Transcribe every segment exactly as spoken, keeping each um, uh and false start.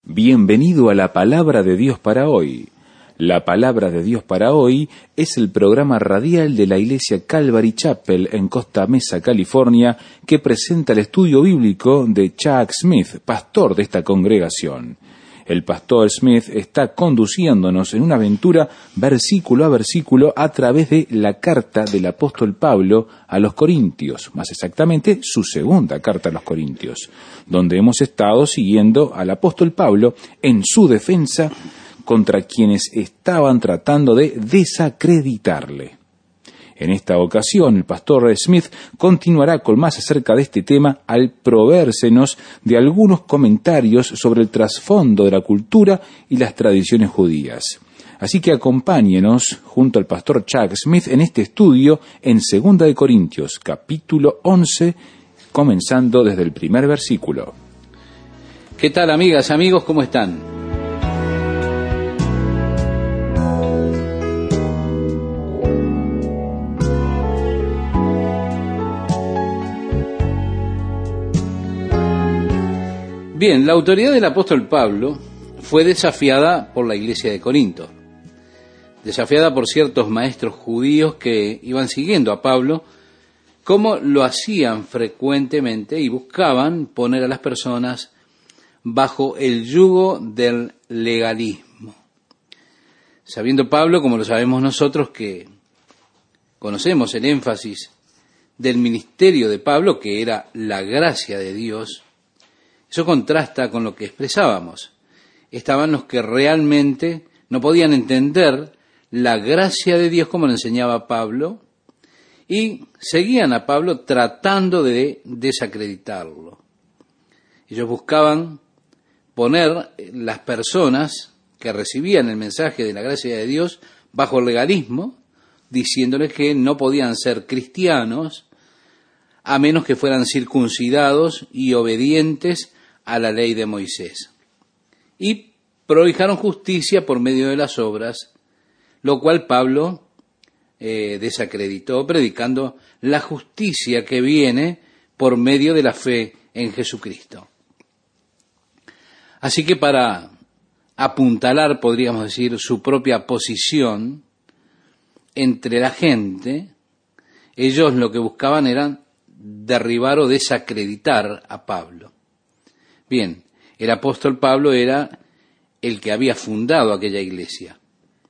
Bienvenido a la Palabra de Dios para hoy. La Palabra de Dios para hoy es el programa radial de la Iglesia Calvary Chapel en Costa Mesa, California, que presenta el estudio bíblico de Chuck Smith, pastor de esta congregación. El pastor Smith está conduciéndonos en una aventura versículo a versículo a través de la carta del apóstol Pablo a los Corintios, más exactamente su segunda carta a los Corintios, donde hemos estado siguiendo al apóstol Pablo en su defensa contra quienes estaban tratando de desacreditarle. En esta ocasión, el pastor Smith continuará con más acerca de este tema al proveérsenos de algunos comentarios sobre el trasfondo de la cultura y las tradiciones judías. Así que acompáñenos junto al pastor Chuck Smith en este estudio en Segunda de Corintios, capítulo once, comenzando desde el primer versículo. ¿Qué tal, amigas, amigos? ¿Cómo están? Bien, la autoridad del apóstol Pablo fue desafiada por la iglesia de Corinto, desafiada por ciertos maestros judíos que iban siguiendo a Pablo, como lo hacían frecuentemente y buscaban poner a las personas bajo el yugo del legalismo. Sabiendo Pablo, como lo sabemos nosotros, que conocemos el énfasis del ministerio de Pablo, que era la gracia de Dios, eso contrasta con lo que expresábamos. Estaban los que realmente no podían entender la gracia de Dios como lo enseñaba Pablo y seguían a Pablo tratando de desacreditarlo. Ellos buscaban poner las personas que recibían el mensaje de la gracia de Dios bajo el legalismo, diciéndoles que no podían ser cristianos a menos que fueran circuncidados y obedientes a la ley de Moisés. Y prodigaron justicia por medio de las obras, lo cual Pablo eh, desacreditó, predicando la justicia que viene por medio de la fe en Jesucristo. Así que para apuntalar, podríamos decir, su propia posición entre la gente, ellos lo que buscaban era derribar o desacreditar a Pablo. Bien, el apóstol Pablo era el que había fundado aquella iglesia.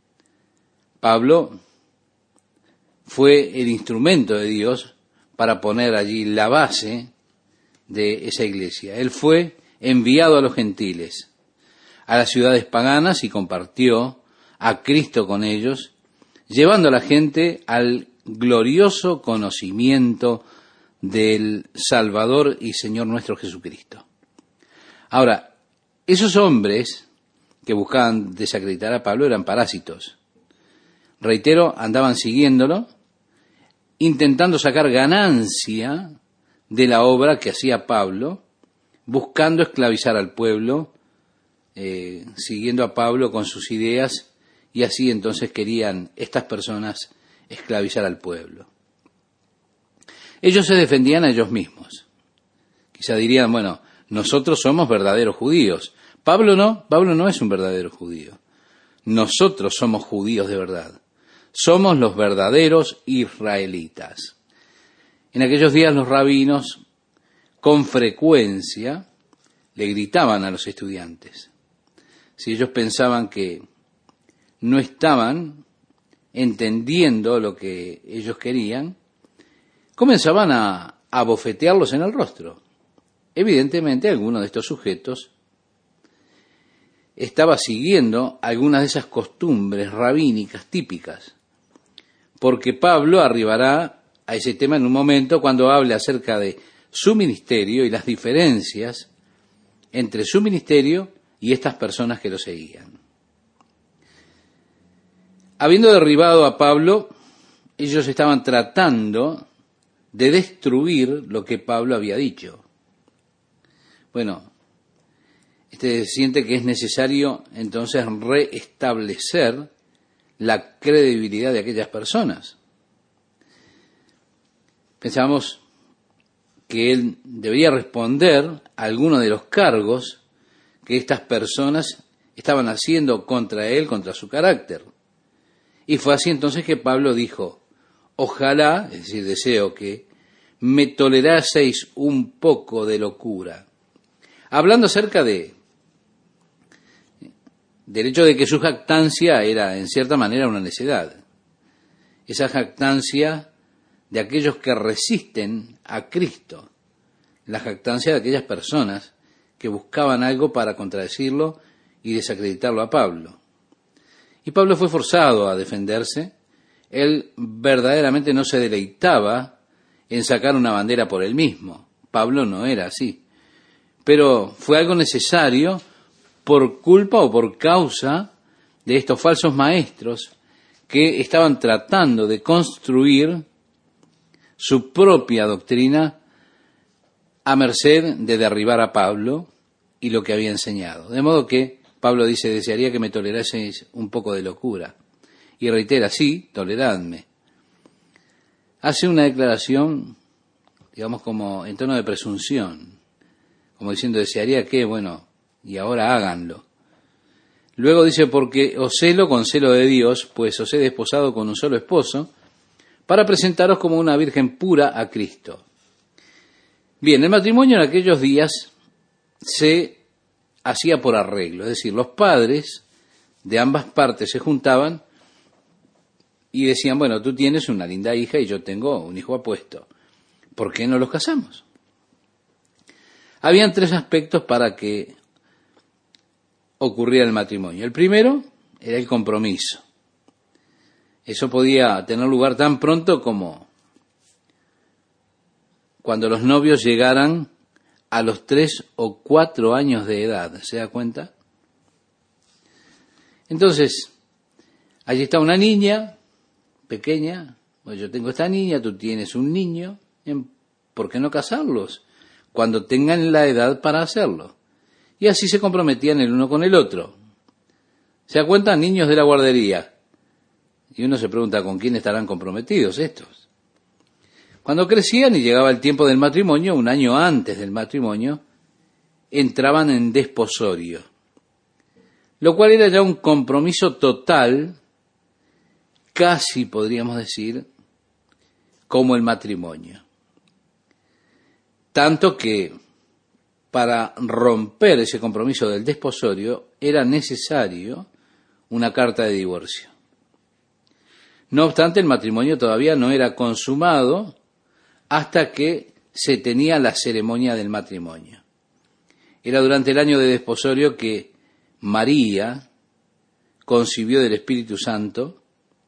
Pablo fue el instrumento de Dios para poner allí la base de esa iglesia. Él fue enviado a los gentiles, a las ciudades paganas, y compartió a Cristo con ellos, llevando a la gente al glorioso conocimiento del Salvador y Señor nuestro Jesucristo. Ahora, esos hombres que buscaban desacreditar a Pablo eran parásitos. Reitero, andaban siguiéndolo, intentando sacar ganancia de la obra que hacía Pablo, buscando esclavizar al pueblo, eh, siguiendo a Pablo con sus ideas, y así entonces querían estas personas esclavizar al pueblo. Ellos se defendían a ellos mismos. Quizá dirían, bueno, nosotros somos verdaderos judíos. Pablo no, Pablo no es un verdadero judío. Nosotros somos judíos de verdad. Somos los verdaderos israelitas. En aquellos días los rabinos con frecuencia le gritaban a los estudiantes. Si ellos pensaban que no estaban entendiendo lo que ellos querían, comenzaban a, a bofetearlos en el rostro. Evidentemente, alguno de estos sujetos estaba siguiendo algunas de esas costumbres rabínicas típicas, porque Pablo arribará a ese tema en un momento cuando hable acerca de su ministerio y las diferencias entre su ministerio y estas personas que lo seguían. Habiendo derribado a Pablo, ellos estaban tratando de destruir lo que Pablo había dicho. Bueno, este siente que es necesario entonces restablecer la credibilidad de aquellas personas. Pensamos que él debería responder a alguno de los cargos que estas personas estaban haciendo contra él, contra su carácter. Y fue así entonces que Pablo dijo, ojalá, es decir, deseo que me toleraseis un poco de locura. Hablando acerca de del hecho de que su jactancia era en cierta manera una necedad. Esa jactancia de aquellos que resisten a Cristo. La jactancia de aquellas personas que buscaban algo para contradecirlo y desacreditarlo a Pablo. Y Pablo fue forzado a defenderse. Él verdaderamente no se deleitaba en sacar una bandera por él mismo. Pablo no era así. Pero fue algo necesario por culpa o por causa de estos falsos maestros que estaban tratando de construir su propia doctrina a merced de derribar a Pablo y lo que había enseñado. De modo que Pablo dice, desearía que me toleraseis un poco de locura. Y reitera, sí, toleradme. Hace una declaración, digamos, como en tono de presunción, como diciendo, desearía que, bueno, y ahora háganlo. Luego dice, porque os celo con celo de Dios, pues os he desposado con un solo esposo, para presentaros como una virgen pura a Cristo. Bien, el matrimonio en aquellos días se hacía por arreglo, es decir, los padres de ambas partes se juntaban y decían, bueno, tú tienes una linda hija y yo tengo un hijo apuesto, ¿por qué no los casamos? Habían tres aspectos para que ocurría el matrimonio. El primero era el compromiso. Eso podía tener lugar tan pronto como cuando los novios llegaran a los tres o cuatro años de edad. ¿Se da cuenta? Entonces, allí está una niña pequeña. Pues yo tengo esta niña, tú tienes un niño. ¿Por qué no casarlos cuando tengan la edad para hacerlo? Y así se comprometían el uno con el otro. ¿Se da cuenta? Niños de la guardería. Y uno se pregunta, ¿con quién estarán comprometidos estos? Cuando crecían y llegaba el tiempo del matrimonio, un año antes del matrimonio, entraban en desposorio. Lo cual era ya un compromiso total, casi podríamos decir, como el matrimonio. Tanto que para romper ese compromiso del desposorio era necesario una carta de divorcio. No obstante, el matrimonio todavía no era consumado hasta que se tenía la ceremonia del matrimonio. Era durante el año de desposorio que María concibió del Espíritu Santo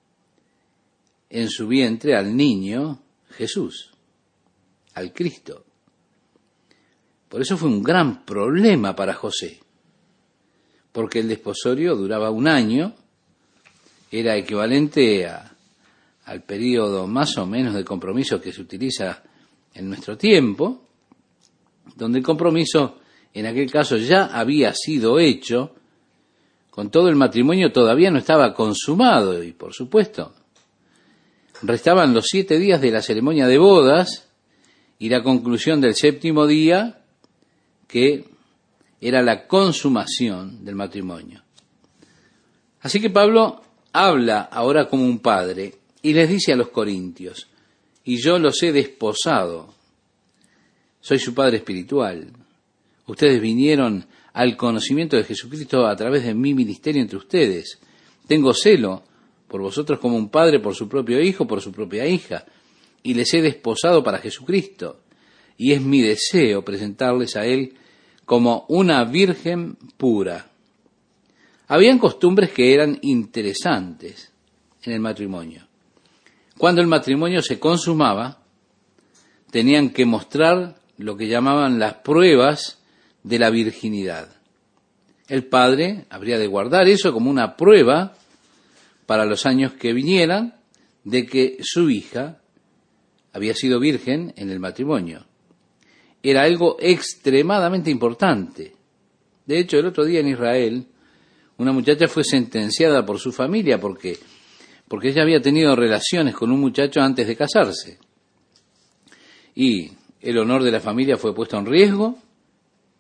en su vientre al niño Jesús, al Cristo. Por eso fue un gran problema para José, porque el desposorio duraba un año, era equivalente a, al periodo más o menos de compromiso que se utiliza en nuestro tiempo, donde el compromiso en aquel caso ya había sido hecho, con todo el matrimonio todavía no estaba consumado y por supuesto restaban los siete días de la ceremonia de bodas y la conclusión del séptimo día, que era la consumación del matrimonio. Así que Pablo habla ahora como un padre y les dice a los corintios, y yo los he desposado, soy su padre espiritual. Ustedes vinieron al conocimiento de Jesucristo a través de mi ministerio entre ustedes. Tengo celo por vosotros como un padre por su propio hijo, por su propia hija, y les he desposado para Jesucristo. Y es mi deseo presentarles a él como una virgen pura. Habían costumbres que eran interesantes en el matrimonio. Cuando el matrimonio se consumaba, tenían que mostrar lo que llamaban las pruebas de la virginidad. El padre habría de guardar eso como una prueba para los años que vinieran de que su hija había sido virgen en el matrimonio. Era algo extremadamente importante. De hecho, el otro día en Israel, una muchacha fue sentenciada por su familia porque, porque ella había tenido relaciones con un muchacho antes de casarse. Y el honor de la familia fue puesto en riesgo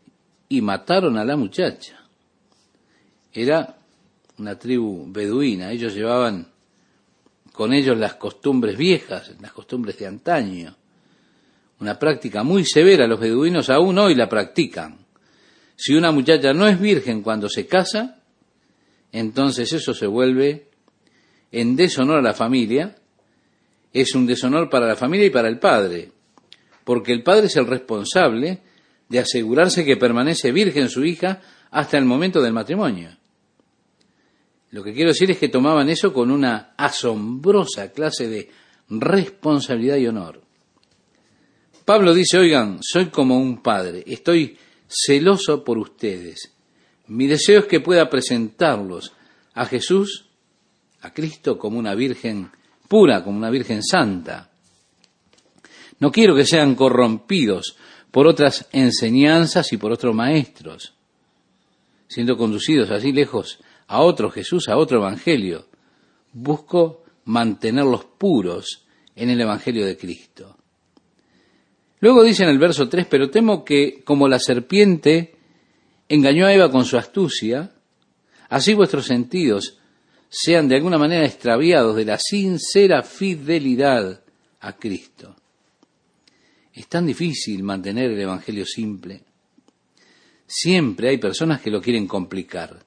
y mataron a la muchacha. Era una tribu beduina, ellos llevaban con ellos las costumbres viejas, las costumbres de antaño, una práctica muy severa. Los beduinos aún hoy la practican. Si una muchacha no es virgen cuando se casa, entonces eso se vuelve en deshonor a la familia, es un deshonor para la familia y para el padre, porque el padre es el responsable de asegurarse que permanece virgen su hija hasta el momento del matrimonio. Lo que quiero decir es que tomaban eso con una asombrosa clase de responsabilidad y honor. Pablo dice, oigan, soy como un padre, estoy celoso por ustedes. Mi deseo es que pueda presentarlos a Jesús, a Cristo, como una virgen pura, como una virgen santa. No quiero que sean corrompidos por otras enseñanzas y por otros maestros, siendo conducidos así lejos a otro Jesús, a otro evangelio. Busco mantenerlos puros en el evangelio de Cristo. Luego dice en el verso tres, pero temo que como la serpiente engañó a Eva con su astucia, así vuestros sentidos sean de alguna manera extraviados de la sincera fidelidad a Cristo. Es tan difícil mantener el evangelio simple. Siempre hay personas que lo quieren complicar.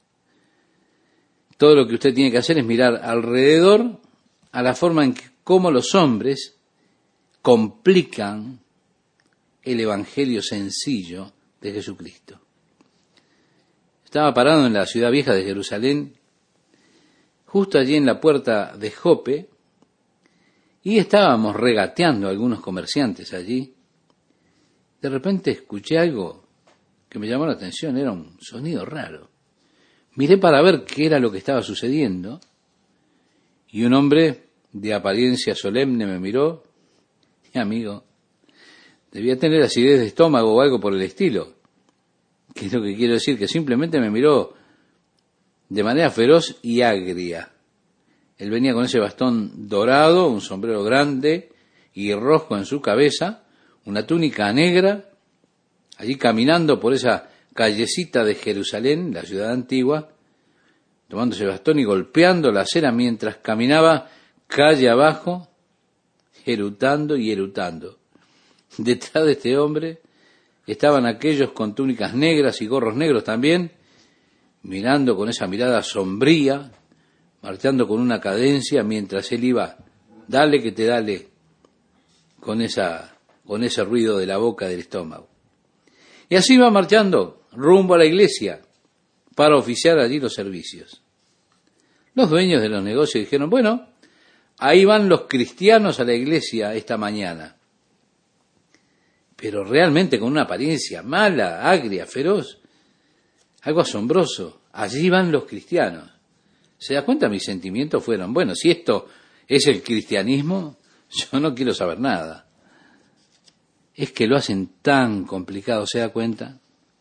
Todo lo que usted tiene que hacer es mirar alrededor a la forma en que cómo los hombres complican el evangelio sencillo de Jesucristo. Estaba parado en la ciudad vieja de Jerusalén, justo allí en la puerta de Jope, y estábamos regateando a algunos comerciantes allí. De repente escuché algo que me llamó la atención, era un sonido raro. Miré para ver qué era lo que estaba sucediendo, y un hombre de apariencia solemne me miró. Mi amigo, debía tener acidez de estómago o algo por el estilo. ¿Qué es lo que quiero decir? Que simplemente me miró de manera feroz y agria. Él venía con ese bastón dorado, un sombrero grande y rojo en su cabeza, una túnica negra, allí caminando por esa callecita de Jerusalén, la ciudad antigua, tomando ese bastón y golpeando la acera mientras caminaba calle abajo, erutando y erutando. Detrás de este hombre estaban aquellos con túnicas negras y gorros negros también, mirando con esa mirada sombría, marchando con una cadencia mientras él iba, dale que te dale, con esa, con ese ruido de la boca del estómago. Y así iba marchando rumbo a la iglesia para oficiar allí los servicios. Los dueños de los negocios dijeron, bueno, ahí van los cristianos a la iglesia esta mañana, pero realmente con una apariencia mala, agria, feroz, algo asombroso. Allí van los cristianos. ¿Se da cuenta? Mis sentimientos fueron, bueno, si esto es el cristianismo, yo no quiero saber nada. Es que lo hacen tan complicado, ¿se da cuenta?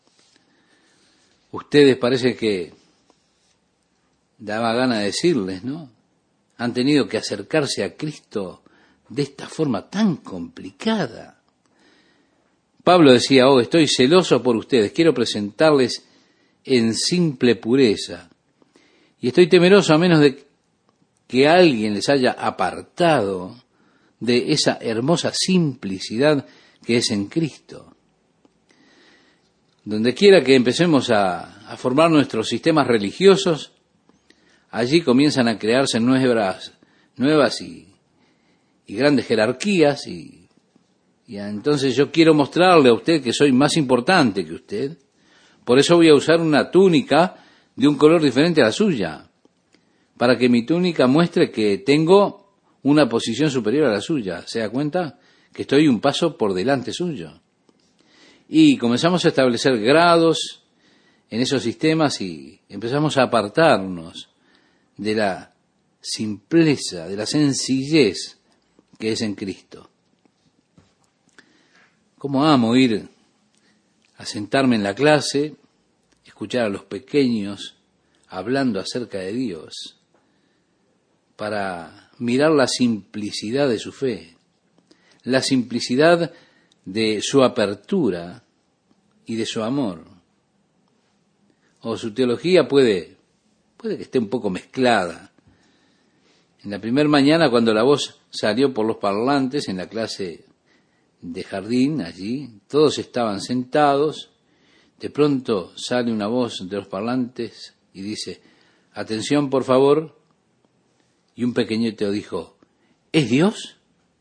Ustedes parece que daba gana de decirles, ¿no? Han tenido que acercarse a Cristo de esta forma tan complicada. Pablo decía, oh, estoy celoso por ustedes, quiero presentarles en simple pureza. Y estoy temeroso a menos de que alguien les haya apartado de esa hermosa simplicidad que es en Cristo. Donde quiera que empecemos a, a formar nuestros sistemas religiosos, allí comienzan a crearse nuevas, nuevas y, y grandes jerarquías, y, y entonces yo quiero mostrarle a usted que soy más importante que usted, por eso voy a usar una túnica de un color diferente a la suya, para que mi túnica muestre que tengo una posición superior a la suya. ¿Se da cuenta? Que estoy un paso por delante suyo. Y comenzamos a establecer grados en esos sistemas y empezamos a apartarnos de la simpleza, de la sencillez que es en Cristo. ¿Cómo amo ir a sentarme en la clase, escuchar a los pequeños hablando acerca de Dios, para mirar la simplicidad de su fe, la simplicidad de su apertura y de su amor? o su teología puede, puede que esté un poco mezclada. En la primera mañana, cuando la voz salió por los parlantes en la clase de jardín, allí, todos estaban sentados, de pronto sale una voz de los parlantes y dice, atención por favor, y un pequeñito dijo, ¿es Dios?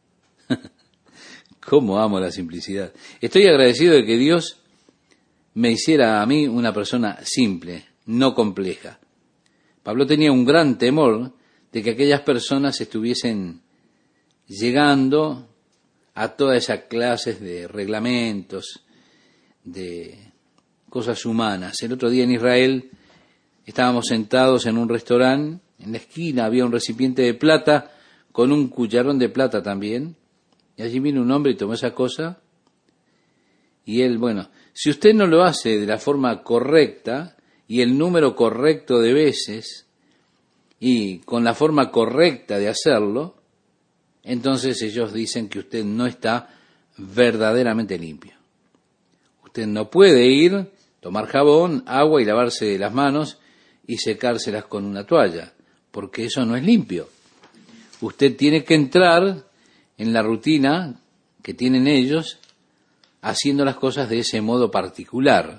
¿Cómo amo la simplicidad? Estoy agradecido de que Dios me hiciera a mí una persona simple, no compleja. Pablo tenía un gran temor de que aquellas personas estuviesen llegando a todas esas clases de reglamentos, de cosas humanas. El otro día en Israel estábamos sentados en un restaurante, en la esquina había un recipiente de plata con un cucharón de plata también, y allí vino un hombre y tomó esa cosa, y él, bueno, si usted no lo hace de la forma correcta y el número correcto de veces y con la forma correcta de hacerlo, entonces ellos dicen que usted no está verdaderamente limpio. Usted no puede ir, tomar jabón, agua y lavarse las manos y secárselas con una toalla, porque eso no es limpio. Usted tiene que entrar en la rutina que tienen ellos, haciendo las cosas de ese modo particular.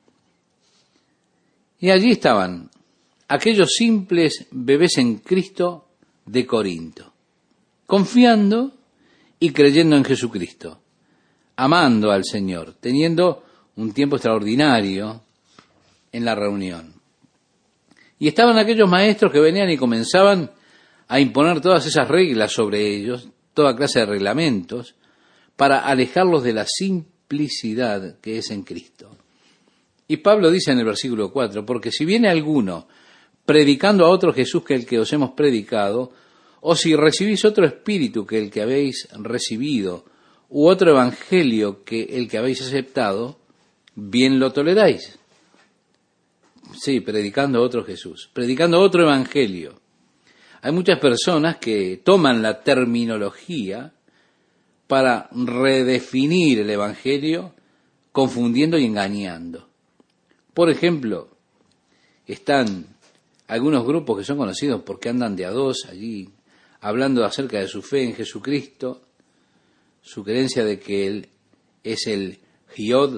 Y allí estaban aquellos simples bebés en Cristo de Corinto, confiando y creyendo en Jesucristo, amando al Señor, teniendo un tiempo extraordinario en la reunión. Y estaban aquellos maestros que venían y comenzaban a imponer todas esas reglas sobre ellos, toda clase de reglamentos, para alejarlos de la simplicidad que es en Cristo. Y Pablo dice en el versículo cuatro, porque si viene alguno predicando a otro Jesús que el que os hemos predicado, o si recibís otro espíritu que el que habéis recibido, u otro evangelio que el que habéis aceptado, bien lo toleráis. Sí, predicando a otro Jesús, predicando otro evangelio. Hay muchas personas que toman la terminología para redefinir el evangelio, confundiendo y engañando. Por ejemplo, están algunos grupos que son conocidos porque andan de a dos allí, hablando acerca de su fe en Jesucristo, su creencia de que Él es el Hiod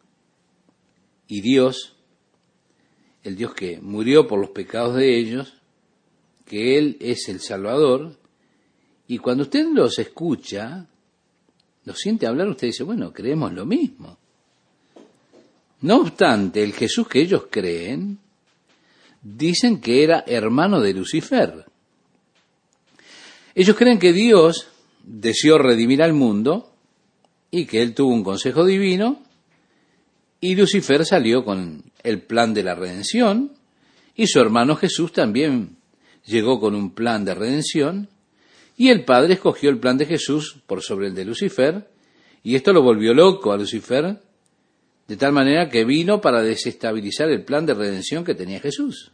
y Dios, el Dios que murió por los pecados de ellos, que Él es el Salvador, y cuando usted los escucha, los siente hablar, usted dice, bueno, creemos lo mismo. No obstante, el Jesús que ellos creen, dicen que era hermano de Lucifer. Ellos creen que Dios deseó redimir al mundo y que Él tuvo un consejo divino y Lucifer salió con el plan de la redención y su hermano Jesús también llegó con un plan de redención y el Padre escogió el plan de Jesús por sobre el de Lucifer y esto lo volvió loco a Lucifer de tal manera que vino para desestabilizar el plan de redención que tenía Jesús.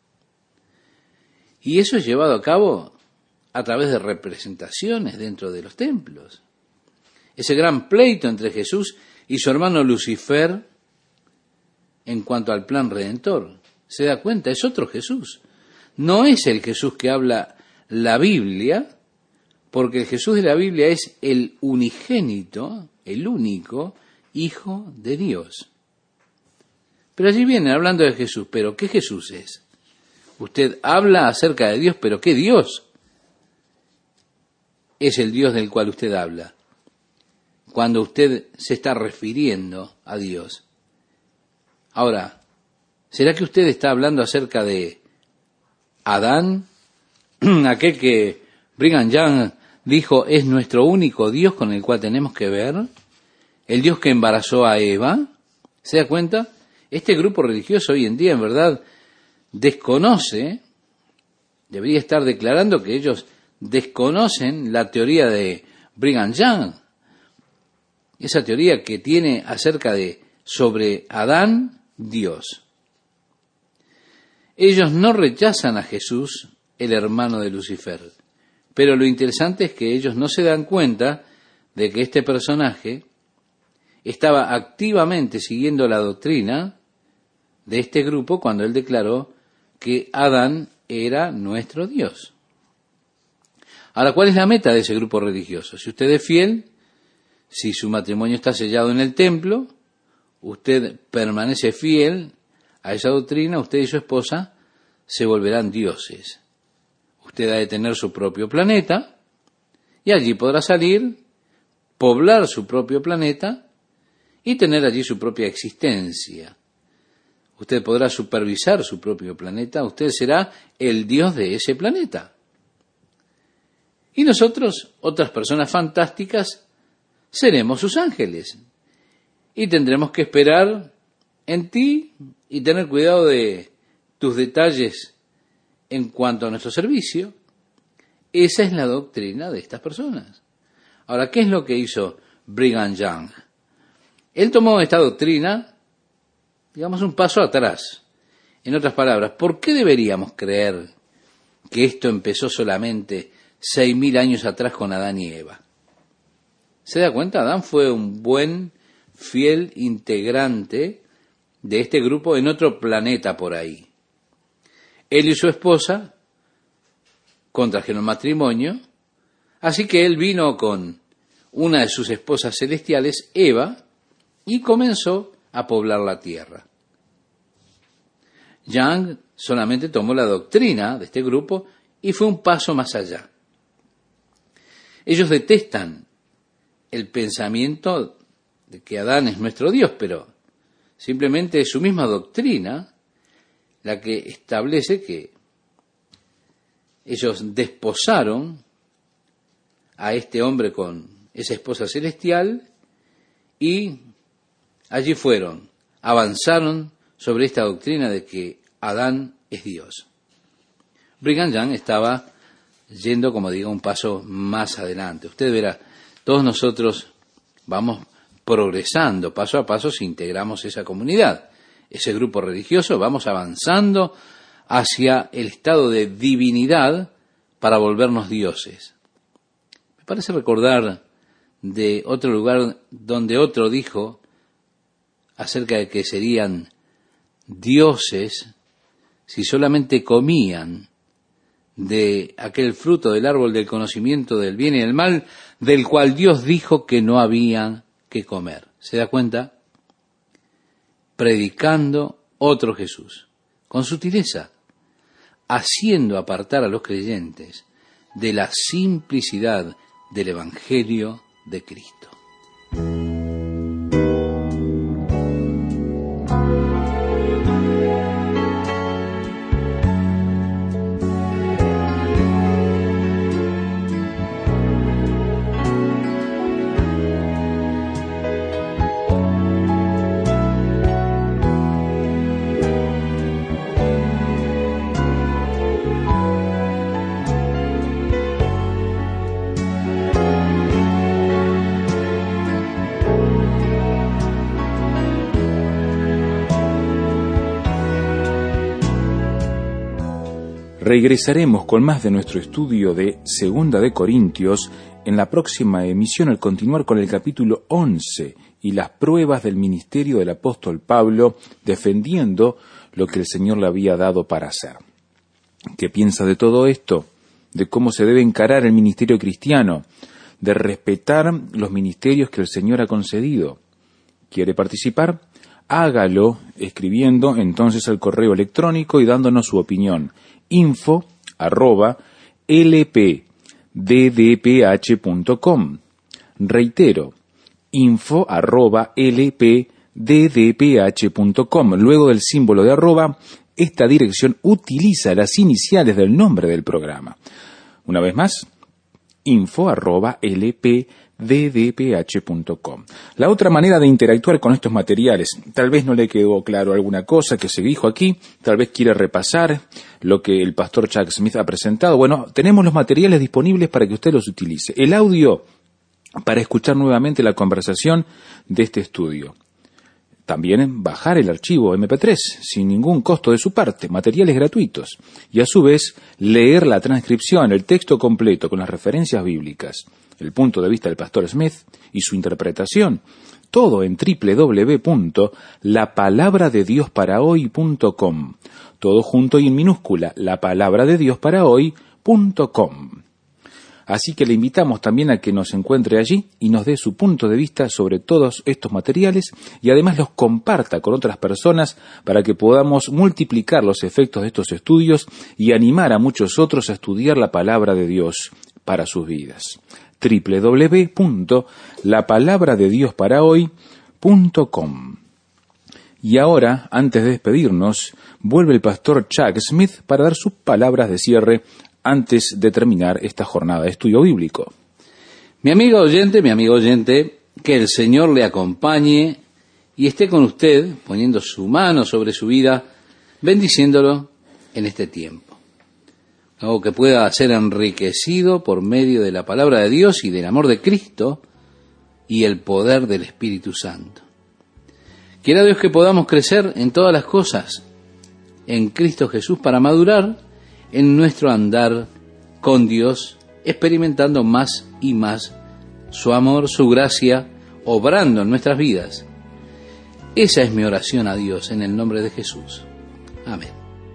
Y eso es llevado a cabo a través de representaciones dentro de los templos. Ese gran pleito entre Jesús y su hermano Lucifer en cuanto al plan redentor. ¿Se da cuenta? Es otro Jesús. No es el Jesús que habla la Biblia, porque el Jesús de la Biblia es el unigénito, el único Hijo de Dios. Pero allí vienen hablando de Jesús. ¿Pero qué Jesús es? Usted habla acerca de Dios, pero ¿qué Dios es el Dios del cual usted habla cuando usted se está refiriendo a Dios? Ahora, ¿será que usted está hablando acerca de Adán, aquel que Brigham Young dijo es nuestro único Dios con el cual tenemos que ver? ¿El Dios que embarazó a Eva? ¿Se da cuenta? Este grupo religioso hoy en día, en verdad, desconoce, debería estar declarando que ellos desconocen la teoría de Brigham Young, esa teoría que tiene acerca de, sobre Adán, Dios. Ellos no rechazan a Jesús, el hermano de Lucifer, pero lo interesante es que ellos no se dan cuenta de que este personaje estaba activamente siguiendo la doctrina de este grupo cuando él declaró que Adán era nuestro Dios. Ahora, ¿cuál es la meta de ese grupo religioso? Si usted es fiel, si su matrimonio está sellado en el templo, usted permanece fiel a esa doctrina, usted y su esposa se volverán dioses. Usted ha de tener su propio planeta y allí podrá salir, poblar su propio planeta y tener allí su propia existencia. Usted podrá supervisar su propio planeta, usted será el Dios de ese planeta. Y nosotros, otras personas fantásticas, seremos sus ángeles. Y tendremos que esperar en ti y tener cuidado de tus detalles en cuanto a nuestro servicio. Esa es la doctrina de estas personas. Ahora, ¿qué es lo que hizo Brigham Young? Él tomó esta doctrina, digamos, un paso atrás. En otras palabras, ¿por qué deberíamos creer que esto empezó solamente seis mil años atrás con Adán y Eva? ¿Se da cuenta? Adán fue un buen, fiel integrante de este grupo en otro planeta por ahí. Él y su esposa contrajeron matrimonio, así que él vino con una de sus esposas celestiales, Eva, y comenzó a poblar la tierra. Young solamente tomó la doctrina de este grupo y fue un paso más allá. Ellos detestan el pensamiento de que Adán es nuestro Dios, pero simplemente es su misma doctrina la que establece que ellos desposaron a este hombre con esa esposa celestial y allí fueron, avanzaron sobre esta doctrina de que Adán es Dios. Brigham Young estaba yendo, como digo, un paso más adelante. Usted verá, todos nosotros vamos progresando paso a paso si integramos esa comunidad, ese grupo religioso, vamos avanzando hacia el estado de divinidad para volvernos dioses. Me parece recordar de otro lugar donde otro dijo acerca de que serían dioses si solamente comían de aquel fruto del árbol del conocimiento del bien y del mal, del cual Dios dijo que no había que comer. ¿Se da cuenta? Predicando otro Jesús, con sutileza, haciendo apartar a los creyentes de la simplicidad del Evangelio de Cristo. Regresaremos con más de nuestro estudio de Segunda de Corintios en la próxima emisión al continuar con el capítulo once y las pruebas del ministerio del apóstol Pablo defendiendo lo que el Señor le había dado para hacer. ¿Qué piensa de todo esto? ¿De cómo se debe encarar el ministerio cristiano? ¿De respetar los ministerios que el Señor ha concedido? ¿Quiere participar? Hágalo escribiendo entonces al correo electrónico y dándonos su opinión. info arroba lpddph punto com. Reitero, info arroba lpddph punto com. Luego del símbolo de arroba, esta dirección utiliza las iniciales del nombre del programa. Una vez más, info arroba lpddph punto com. La otra manera de interactuar con estos materiales, tal vez no le quedó claro alguna cosa que se dijo aquí, tal vez quiere repasar lo que el pastor Chuck Smith ha presentado. Bueno, tenemos los materiales disponibles para que usted los utilice. El audio para escuchar nuevamente la conversación de este estudio. También bajar el archivo eme pe tres sin ningún costo de su parte, materiales gratuitos. Y a su vez leer la transcripción, el texto completo con las referencias bíblicas, el punto de vista del pastor Smith y su interpretación. todo en doble u doble u doble u punto la palabra de dios para hoy punto com. Todo junto y en minúscula, la palabra de dios para hoy punto com. Así que le invitamos también a que nos encuentre allí y nos dé su punto de vista sobre todos estos materiales y además los comparta con otras personas para que podamos multiplicar los efectos de estos estudios y animar a muchos otros a estudiar la palabra de Dios para sus vidas. doble u doble u doble u punto la palabra de dios para hoy punto com. Y ahora, antes de despedirnos, vuelve el pastor Chuck Smith para dar sus palabras de cierre antes de terminar esta jornada de estudio bíblico. Mi amigo oyente, mi amigo oyente, que el Señor le acompañe y esté con usted, poniendo su mano sobre su vida, bendiciéndolo en este tiempo. Algo que pueda ser enriquecido por medio de la palabra de Dios y del amor de Cristo y el poder del Espíritu Santo. Quiera Dios que podamos crecer en todas las cosas en Cristo Jesús para madurar en nuestro andar con Dios, experimentando más y más su amor, su gracia, obrando en nuestras vidas. Esa es mi oración a Dios en el nombre de Jesús. Amén.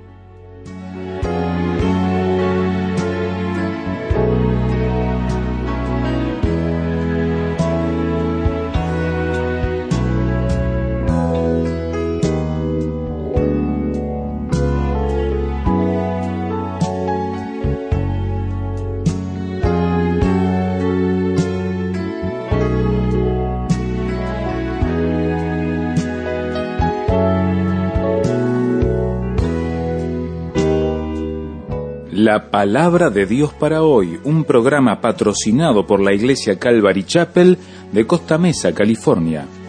La palabra de Dios para hoy, un programa patrocinado por la Iglesia Calvary Chapel de Costa Mesa, California.